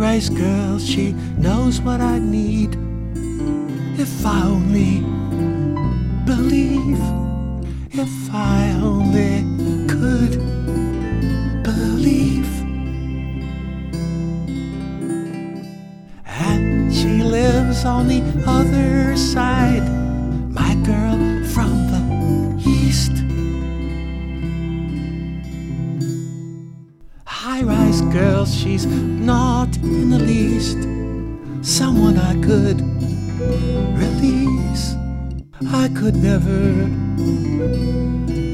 high-rise girl, she knows what I need. If I only believe, if I only could believe. And she lives on the other side, my girl from the east. High-rise girl, she's not in the least someone I could release. I could never